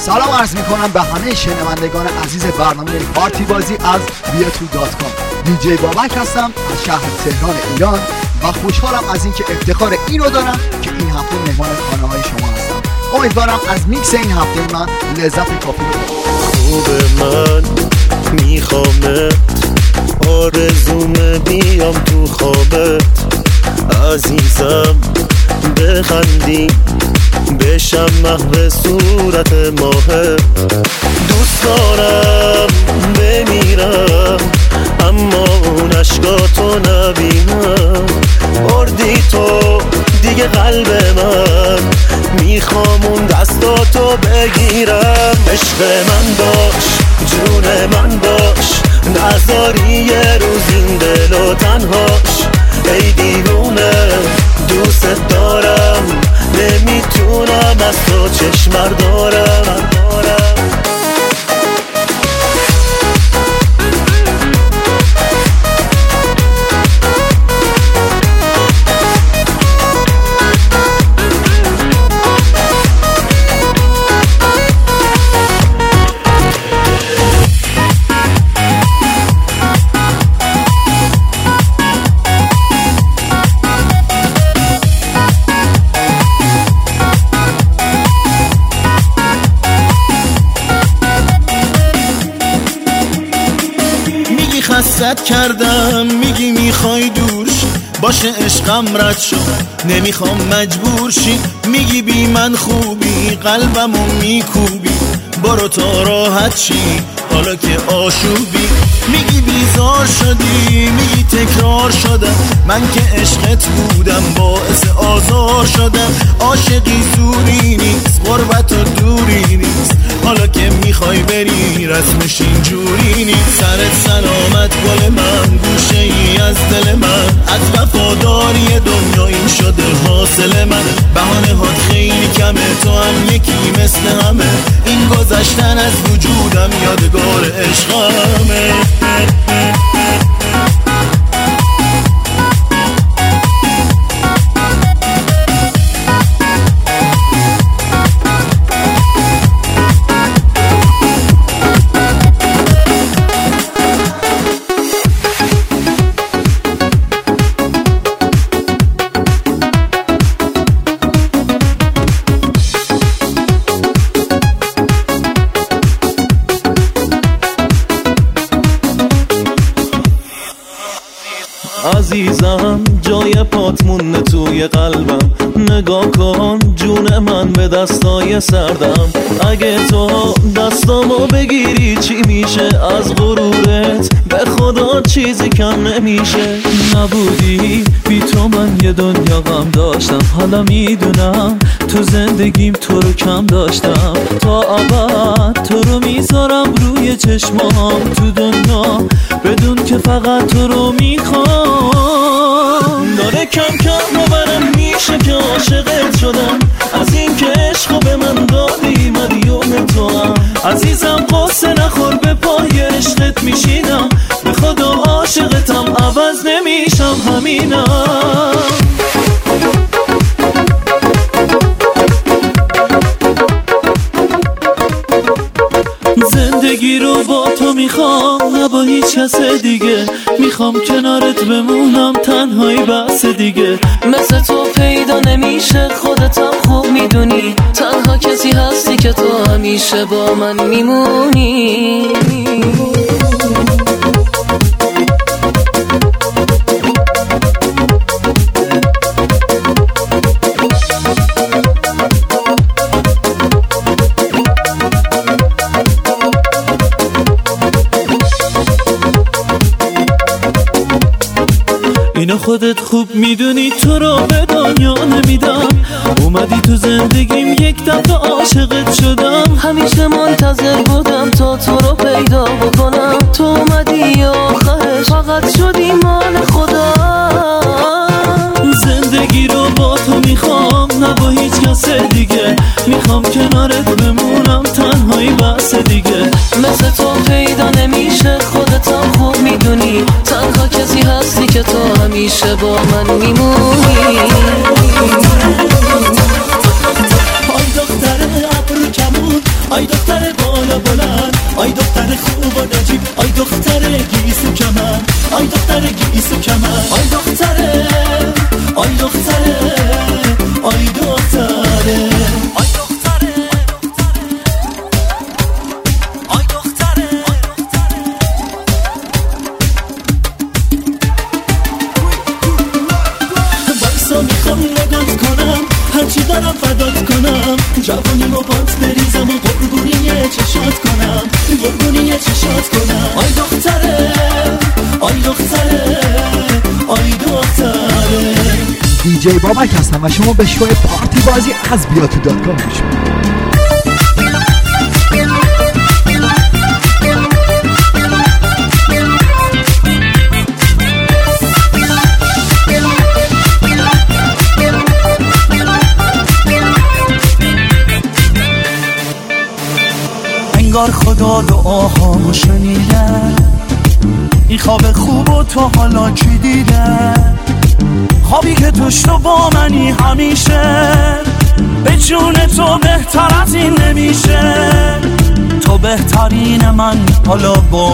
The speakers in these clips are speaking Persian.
سلام عرض میکنم به همه شنوندگان عزیز برنامه پارتی بازی از بیاتو.com. دیجی بابک هستم از شهر تهران ایران و خوشحالم از اینکه افتخار اینو دارم که این هفته مهمان خانه های شما هستم. امیدوارم از میکس این هفته من لذت کافی ببرید. خوبه من میخوامت، آرزومه بیام تو خوابت، عزیزم بخندی بشم محو صورت ماهت. دوست دارم بمیرم اما اون عشقاتو نبینم. بردی تو دیگه قلب من، میخوام اون دستاتو بگیرم. عشق من باش، جون من باش، نذاری یه روز این دلو تنهاش. ای دیوونه دوست دارم، نمیتونم از تو چشم بردارم. خستت کردم میگی میخوای دور شی، باشه عشقم رد شد نمیخوام مجبور شی. میگی بی من خوبی قلبمو میکوبی، برو تا راحت شی حالا که آشوبی. میگی بیزار شدی، میگی تکرار شدم، من که عشقت بودم باعث آزار شدم. عاشقی زوری نیست، غربت و دوری نیست، حالا که میخوای بری رسمش اینجوری نیست. سرت سلامت گل من، گوشه ای از دل من، از وفاداری دنیا این شده حاصل من. بهانه هات خیلی کمه، تو هم یکی مثل همه، این گذشتن از وجودم یادگار عشقمه. عزیزم جای پات مونده توی قلبم، نگاه کن جون من به دستای سردم. اگه تو دستامو بگیری چی میشه از غرورت؟ به خدا چیزی کم نمیشه. نبودی بی تو من یه دنیا غم داشتم، حالا میدونم تو زندگیم تو رو کم داشتم. تا ابد تو رو میذارم روی چشمام تو دنیا، بدون که فقط تو رو میخوام. داره کم کم باورم میشه که عاشقت شدم، از این که عشقو به من دادی مدیوم تو هم. عزیزم قصه نخور، به پای عشقت میشینم، به خدا عاشقتم عوض نمیشم همینم. زندگی رو با تو میخوام نه با هیچ کس دیگه، میخوام کنارت بمونم تنهایی بس دیگه. مثل تو پیدا نمیشه خودتم خوب میدونی، تنها کسی هستی که تو همیشه با من میمونی. اینو خودت خوب میدونی، تو رو به دنیا نمیدم. اومدی تو زندگیم یک دفعه عاشقت شدم. همیشه منتظر بودم تا تو رو پیدا بکنم، تو اومدی آخرش فقط شدی مال خدا. زندگی رو با تو میخوام نه با هیچ کس دیگه، میخوام کنارت بمونم تنهایی بس دیگه. مثل تو پیدا نمیشه خودتم خوب میدونی، تنها کسی هستی که تو همیشه با من میمونی. آی دختر ابرو کمون، آی جوانی با پات بریزم و قربونی چشات کنم، قربونی چشات کنم. آی دختره آی دختره آی دختره. دیجی بابک هستم و شما به شو پارتی بازی از بیاتو.com گوش میدید. انگار خدا دعاهامو شنیده، این خواب خوب و تو حالا کی دیده؟ خوابی که توش تو با منی همیشه، به جون تو بهتر از این نمیشه. تو بهترین من حالا با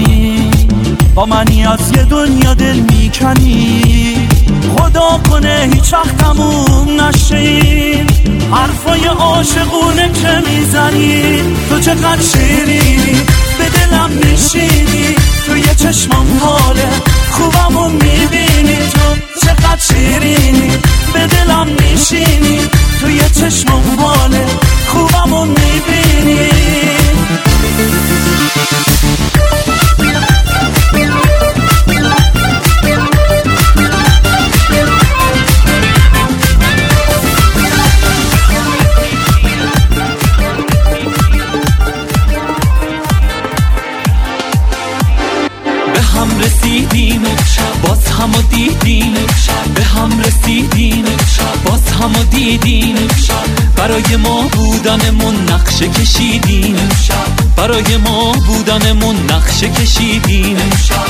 منی از یه دنیا دل میکنی. خدا کنه هیچ وقت تموم نشین حرفای عاشقونه که میزنی. تو چقدر شیرینی به دلم نشینی، تو یه چشمم حاله خوبمو میبینی. تو چقدر شیرینی به دلم نشینی، تو یه چشمم حاله خوبمو میبینی. باز همو دیدیم، به هم رسیدیم باز همو دیدیم. برای ما بودنمون نقشه کشیدیم، برای ما بودنمون نقشه کشیدیم.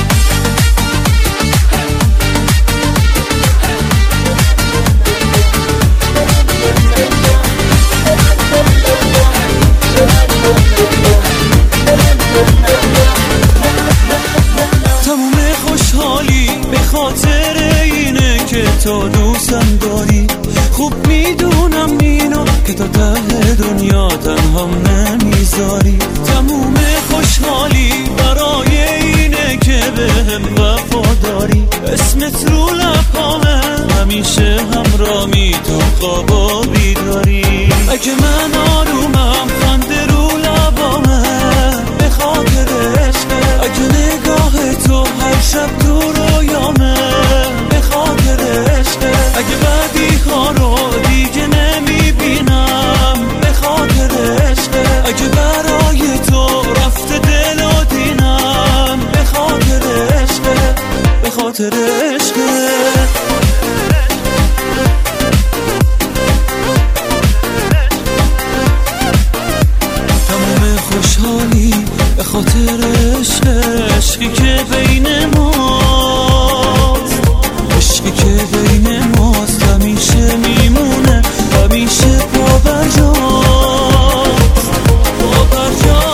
تموم خوشحالی به خاطر اینه که تو دوستم داری. خوب میدونم اینو که تا ته دنیا تنهام نمیذاری. تموم خوشحالی برای اینه که بهم وفاداری. اسمت رو لبامه همیشه همرامی، تو خوابا بیداری. اگه من آرومم خنده رو لبامه به خاطر عشقه. اگه نگاه تو هر شب تو رویامه به خاطر عشقه. اگه بدی ها رو دیگه نمیبینم به خاطر عشقه. اگه برای تو رفته دل و دینم به خاطر عشقه، به خاطر عشقه. تمام خوشحالی به خاطر عشقی که بین ماست، عشقی که بین ماست همیشه میمونه، همیشه پابرجاست، پابرجاست.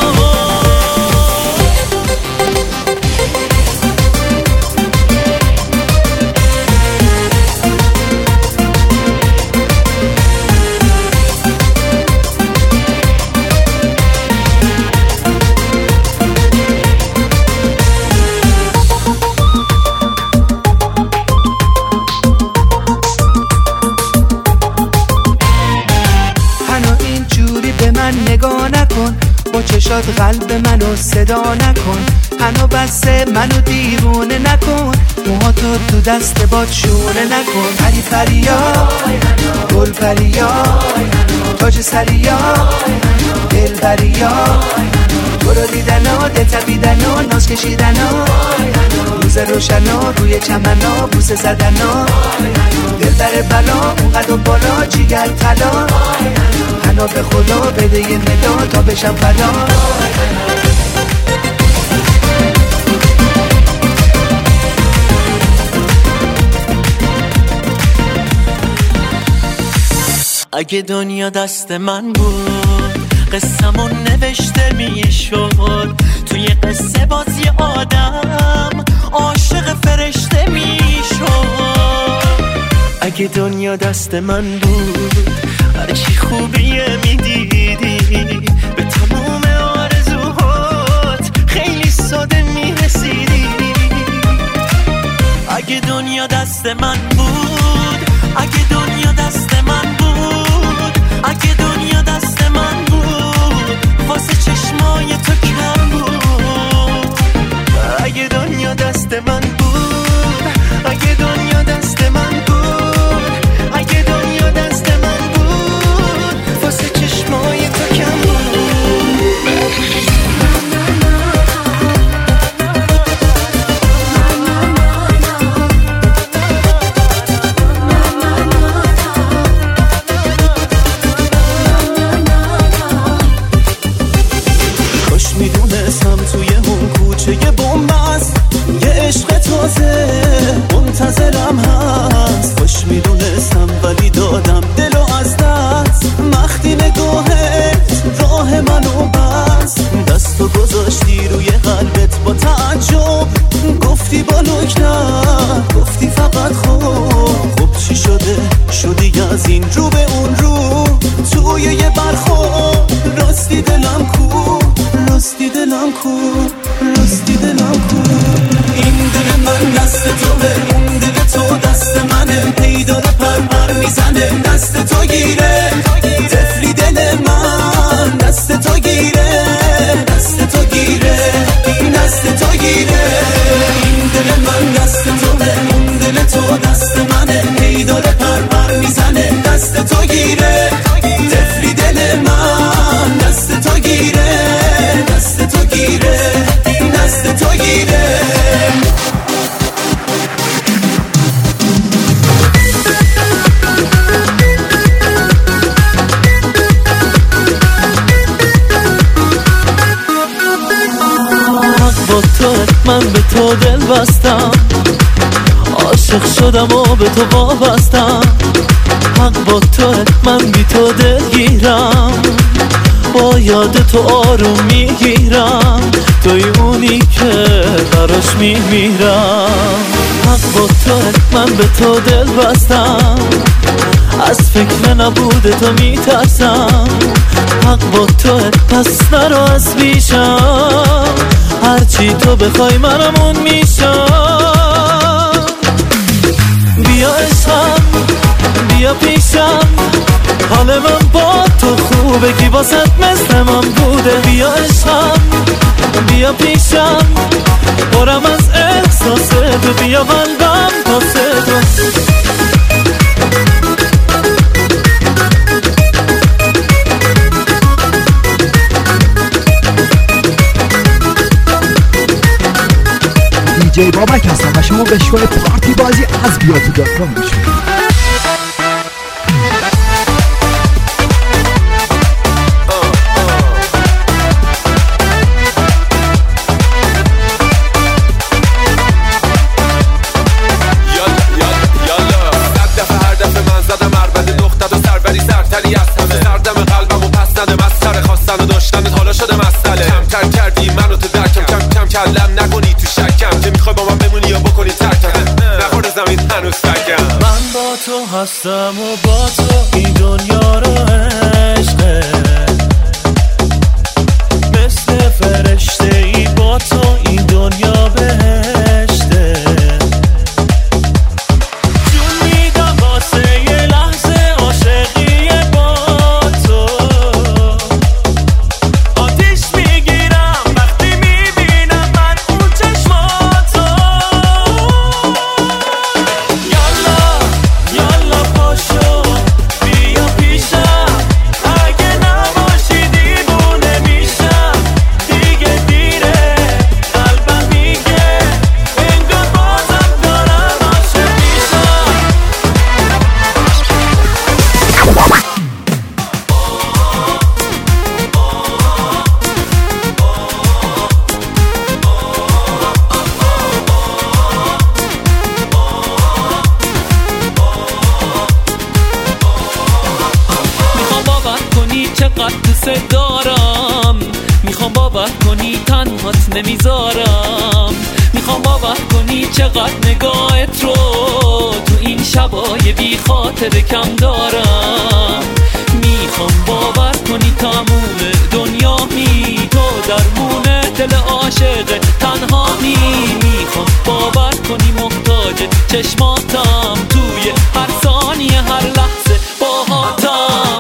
چشات قلب منو صدا نکن، هنو بسه منو دیوونه نکن، موهاتو تو دست باد شونه نکن. پری پریا گل پریا تاج سریا دل بریا، برو دیدنا دل تبیدنا ناز کشیدنا، روز روشنا روی چمنا بوسه زدنا، دل در بلا اونقدر و بالا جیگر طلا، هنو به خدا بده یه ندا تا بشم فدا. اگه دنیا دست من بود قصه‌مون نوشته میشد، توی قصه بازی آدم عاشق فرشته میشد. اگه دنیا دست من بود هرچی خوبیه میدیدی، به تموم آرزوهات خیلی ساده میرسیدی. اگه دنیا دست من بود، اگه دنیا دست من بود، اگه دنیا دست یه برخورد راستی دلم کو، راستی دلم کو، راستی دلم کو. این دل من دست توه، اون دل تو دست منه، هی داره پر میزنه. دست تو گیره تفلی دل من، دست تو گیره، دست تو گیره، دست تو گیره. این دل من دست توه، اون دل تو دست منه، هی داره پر میزنه. دست تو گیره تفلی دل من، دست تو گیره، دست تو گیره، دست تو گیره. با تو من به تو دل بستم، عاشق شدم و به تو وابستم. حق با تو من بی تو دلگیرم، با یاد تو آروم میگیرم. توی اونی که براش میمیرم. حق با تو من به تو دل بستم، از فکر نبوده تو میترسم. حق با تو پس نرو از بیشم، هرچی تو بخوای منم اون میشم. بیا عشقم بیا پیشم، حال من با تو خوبه، کی واسط مثل من بوده. بیا عشقم بیا پیشم، برم از احساس تو، بیا قلبم واسه تو. دیجی بابک هستم و شما به شو پارتی بازی از بیاتو.com گوش میدید. کلم نکنی تو شکم که میخوای با من بمونی یا بکنی ترکم، نخورد زمین هنوز فکم. من با تو هستم و با تو این دنیا رو عشقه، مثل فرشته ای با تو این دنیا بهشته. جون میدم واسه یه لحظه عاشقی با تو، آتیش میگیرم وقتی میبینم من اون چشماتو. یالا یالا پاشو بیا پیشم، اگه نباشی دیوونه میشم. دیگه دیره قلبم میگه انگار بازم دارم عاشق میشم. میخوام باور کنی چقدر دوست دارم، میخوام باور کنی تنهات نمیذارم. میخوام باور کنی چقدر نگاهت رو تو این شبای بی خاطر کم دارم. میخوام باور کنی تموم دنیا می تو درمون دل عاشق تنها می. میخوام باور کنی محتاج چشماتم توی هر ثانیه هر لحظه باهاتم.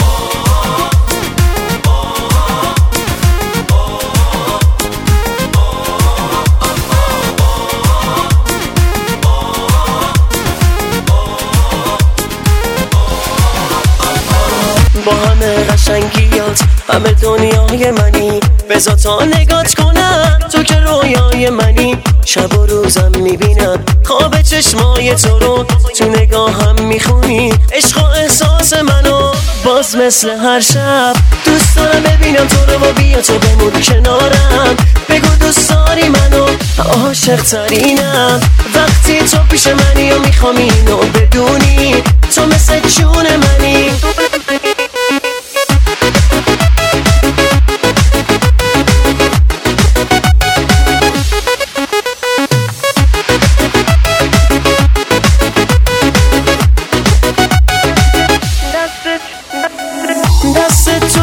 با همه قشنگیات همه دنیای منی، بذار تا نگات کنم تو که رویای منی. شب و روزم میبینم خواب چشمای تو رو، تو نگاهم میخونی عشق و احساس منو. باز مثل هر شب دوست دارم ببینم تو رو و بیا تو بمون کنارم. بگو دوست داری منو، عاشق ترینم وقتی تو پیش منی و میخوام اینو بدونی تو مثل جون منی. دست تو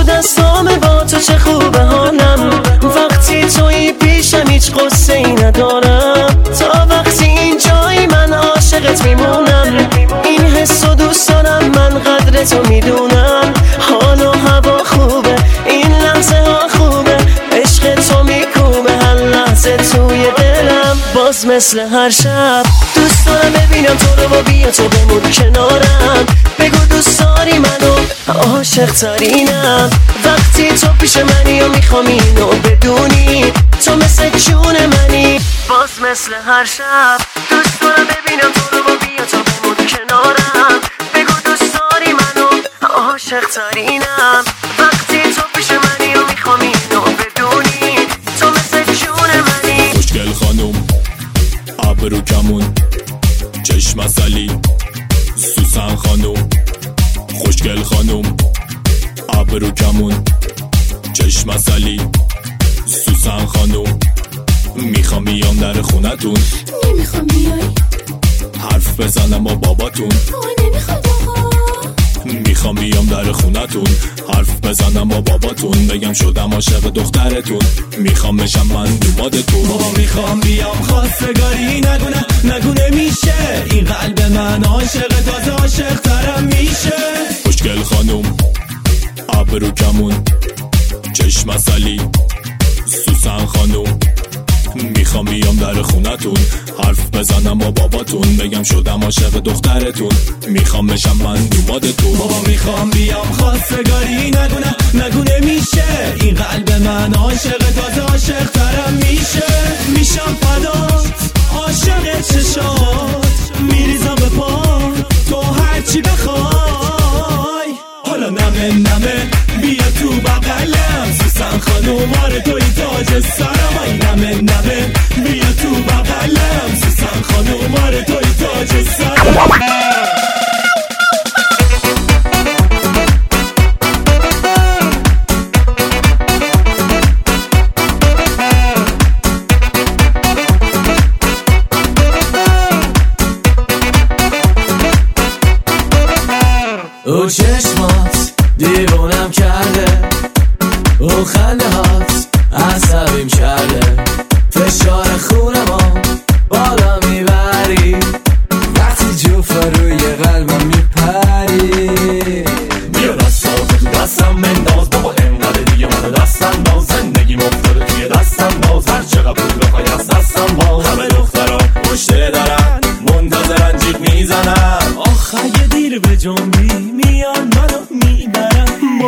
تو دستام با تو چه خوبه حالم وقتی توی پیشم هیچ قصه ای ندارم تا وقتی اینجایی من عاشقت میمونم این حس و دوست دارم من قدر تو میدونم حال و هوا خوبه این لحظه ها خوبه عشق تو میکوبه هر لحظه توی دلم باز مثل هر شب دوست دارم ببینم تو رو و بیا تو بمون کنارم بگو دوست داری منو عاشق ترینم وقتی تو پیش منی و میخوام اینو بدونی تو مثل جون منی باز مثل هر شب دوست دارم ببینم تو رو و بیا تو بمون کنارم بگو دوست داری منو عاشق ترینم وقتی تو پیش منی و میخوام اینو بدونی تو مثل جون منی خوشگل خانوم ابرو کمون چشم اصلی سوسن خانوم خوشگل خانوم ابرو کمون چشم اصلی سوسن خانوم میخوام بیام در خونتون نمیخوام بیای حرف بزنم با باباتون نمیخواد آقا میخوام بیام در خونتون حرف بزنم با باباتون بگم شدم عاشق دخترتون میخوام بشم من دومادتون بابا میخوام بیام خواستگاری نگونه میشه این قلب من عاشق تازه عاشق ترم میشه خوشگل خانوم ابرو کمون چشم اصلی سوسن خانوم میخوام بیام در خونتون حرف بزنم با باباتون بگم شدم عاشق دخترتون میخوام بشم من دومادتون بابا میخوام بیام خواستگاری نگونه میشه این قلب من عاشق تازه عاشق ترم میشه میشم فدات عاشق چشات میریزم به پا تو هرچی بخوای حالا نمه بیا تو بغلم سوسن خانوم آره توی تاج سرم ای نمه بیا تو بغلم سوسن خانوم آره توی تاج سرم او چشمات دیوونم کرده او خنده هات عصبیم کرده فشار خونمو بالا میبری وقتی جوفا روی قلبم میپری بیا دستاتو تو دستم منداز بابا انقدر دیگه منو دستم باز زندگی مفتاده توی دستم باز هر چقدر پول بخوای از دستم باز همه دخترا مشته دارن منتظرن جیغ میزنن آخ اگه دیر به جنبی میان منو میبرن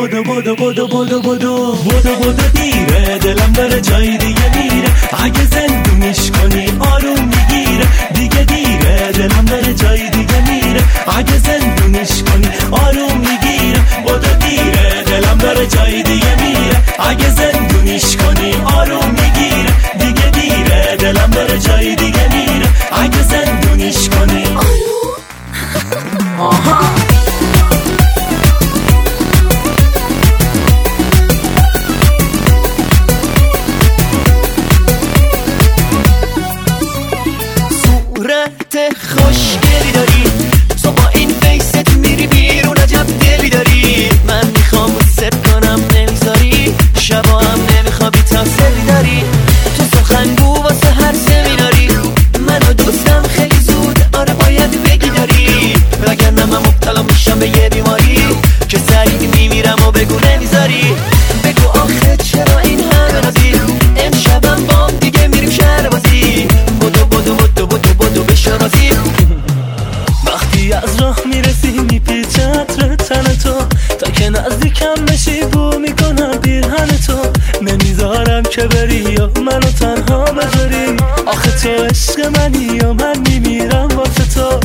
بدو دیره دلم داره جای دیگه میره اگه زندونش کنی آروم میگیره دیگه دیره دلم داره جای دیگه میره اگه زندونش کنی آروم میگیره بدو دیره دلم داره جای دیگه میره اگه زندونش کنی آروم میگیره دیگه دیره دلم داره جای دیگه میره اگه زندونش کنی آها خوشگلی داری تو با این فیست میری بیرون عجب دلی داری من میخوام ست کنم نمیذاری شبا هم نمیخوابی تا سری داری تو سخنگو واسه هر سمیناری منو دوستم خیلی زود آره باید بگی داری وگرنه من مبتلا میشم به یه بیماری که سریع میمیرم و بگو نمیذاری بگو آخه چرا این همه رازی امشبم بام دیگه میریم شهر بازی بدو بشه رازی وقتی از راه میرسی میپیچه عطر تن تو تا که نزدیکم بشی بو میکنم پیرهن تو نمیذارم که بری یا منو تنها بذاری آخه تو عشق منی یا من میمیرم واسه تو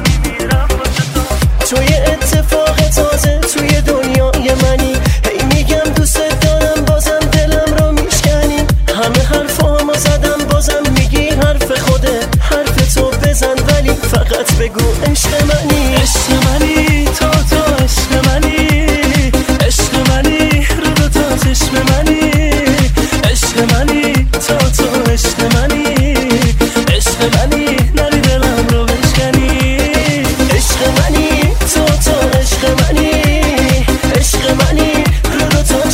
توی اتفاق تازه توی دنیای منی هی میگم دوست دارم بازم دلم رو میشکنی همه حرفامو زدم بازم میگی حرف خوده حرف تو بزن ولی فقط بگو عشق منی تو عشق منی رو تو چشم منی عشق منی تو عشق منی نری دلم رو بشکنی عشق منی تو عشق منی رو تو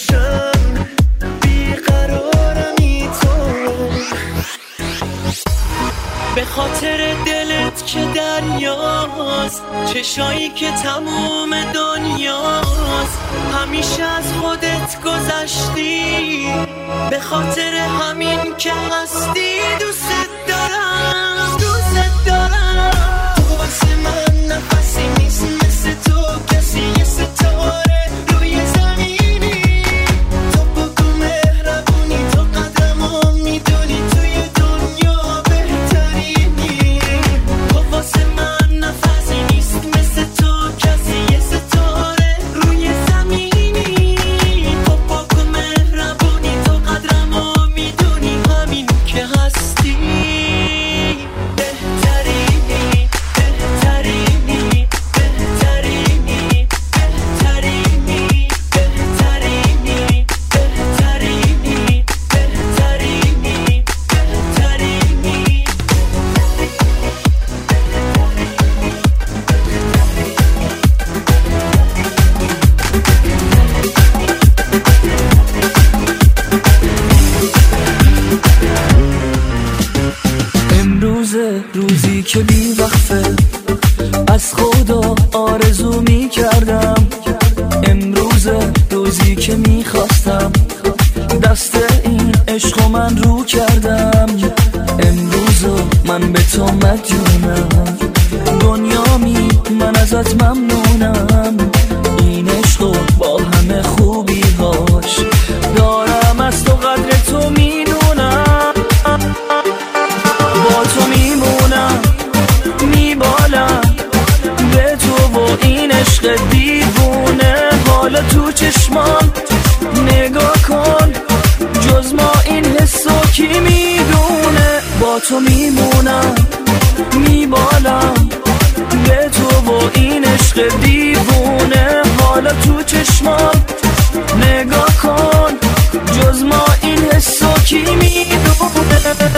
باشم بیقرارمی تو به خاطر دلت که دریاست چشایی که تموم دنیاست همیشه از خودت گذشتی به خاطر همین که هستی دوست دارم تو واسه من نفسی نیست مثل تو کسی یه ستاره روی زمینی تو بگو مهربونی تو قدرمو میدونی توی دنیا بهترینی تو واسه من نفسی نیست مثل تو کسی یه ستاره روی زمینی تو بگو مهربونی تو قدرمو میدونی همین که هستی روزی که بی وقفه از خدا آرزو می کردم امروز روزی که می خواستم دست این عشق من رو کردم امروز من به تو مدیونم دنیامی من ازت ممنونم این عشق با همه خوبی هاش دارم از تو قدر تو میدونم با تو میمونم میبالم به تو و این عشق دیوونه حالا تو چشمان نگاه کن جز ما این حسو کی میدونه با تو میمونم میبالم به تو و این عشق دیوونه حالا تو چشمان نگاه کن جز ما این حسو کی میدونه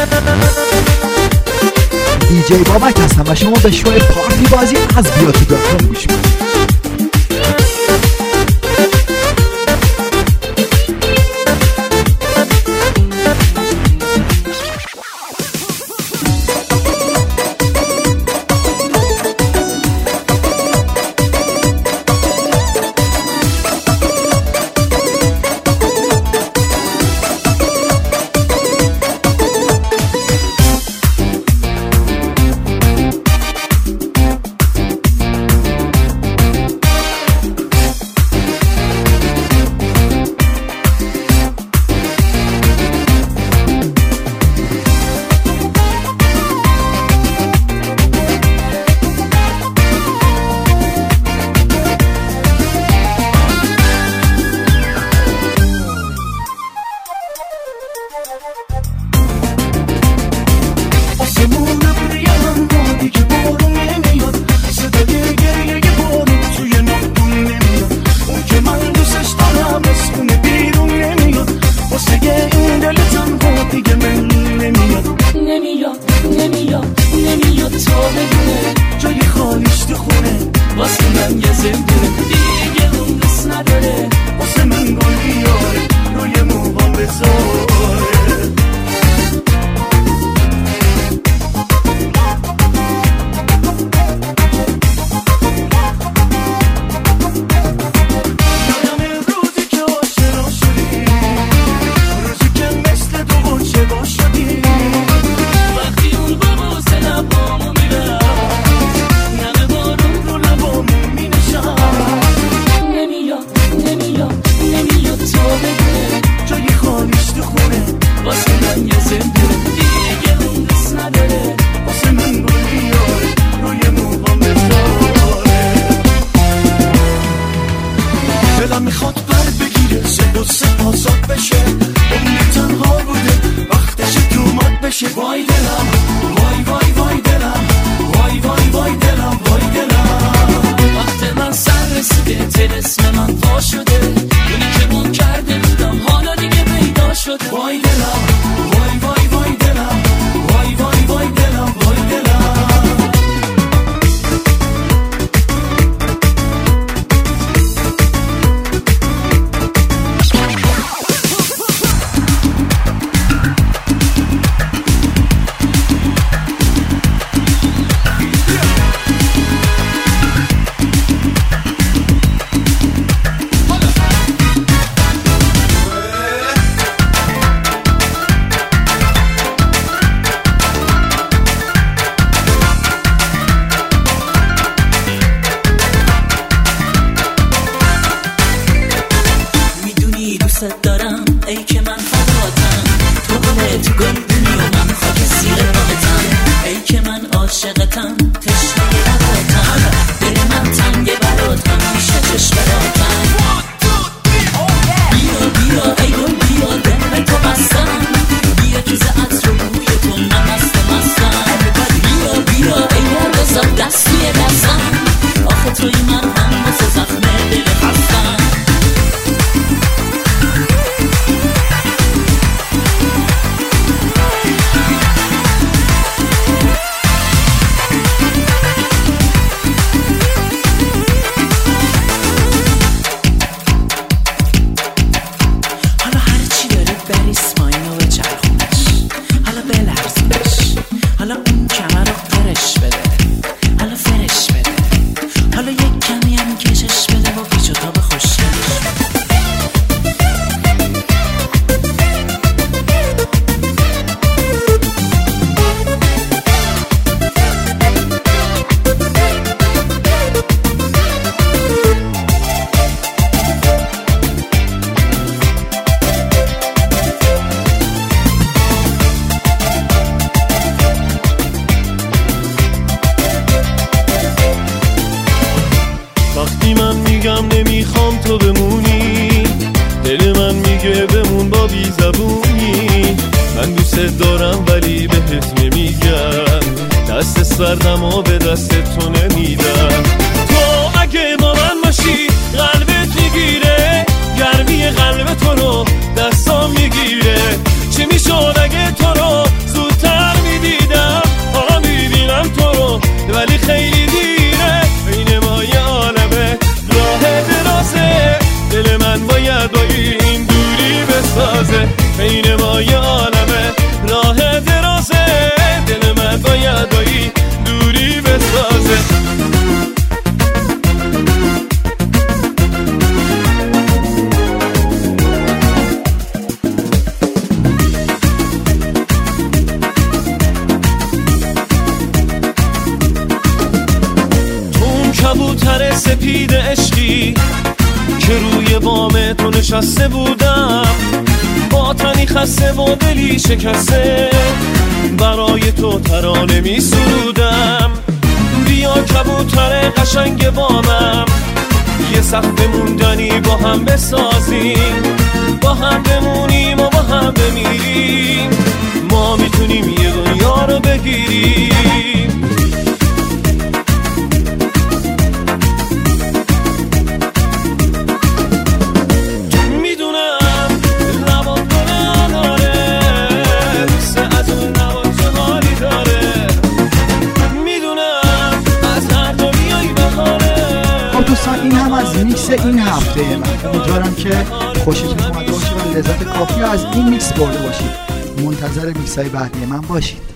دیجی بابک هستم و شما به شو پارتی بازی از بیاتو.com گوش میدید. دوست دارم ای که من فداتم، تو گلت گلدونی و من خاک زیر پاتم، ای که من عاشقتم تشنه لباتم، دل من تنگ براتم میشه چشماتم. بیا بیا ای گل بیا دل به تو بستم، بیا که ز عطر و بوی تو من مستم. بیا بیا ای مرغ دست توی دستم، آخه توی من هم واسه زخم دل خستم. حالا هرچی داره بریس ما اینو به چرخونش، حالا بلرزونش، حالا اون کمر رو قرش بده، حالا فرش بده، حالا یک کمی هم کشش بده و پیچ و تاب خوشگلش. وقتی من میگم نمیخوام تو بمونی، دل من میگه بمون با بی زبونی. من دوست دارم ولی بهت نمیگم، دست سردم و به دست تو نمیدم. تو اگه با من باشی قلبت میگیره، گرمی قلب تو رو دستام میگیره. چی میشد اگه تو رو زودتر میدیدم، حالا میبینم تو رو ولی خیلی دیره. بین ما یه عالمه راه درازه، دل من باید با این دوری بسازه. بین ما یه عالمه راه درازه، دل من باید با این دوری بسازه. کبوتر سپید عشقی که روی بام تو نشسته بودم، با تنی خسته و دلی شکسته برای تو ترانه می سرودم. بیا کبوتر قشنگ بامم، یه سقف موندنی با هم بسازیم، با هم بمونیم و با هم بمیریم. ما میتونیم یه دنیا رو بگیریم. دوستان این هم از میکس این هفته من. امیدوارم که خوشتون اومده باشه و لذت کافی از این میکس برده باشید. منتظر میکس های بعدی من باشید.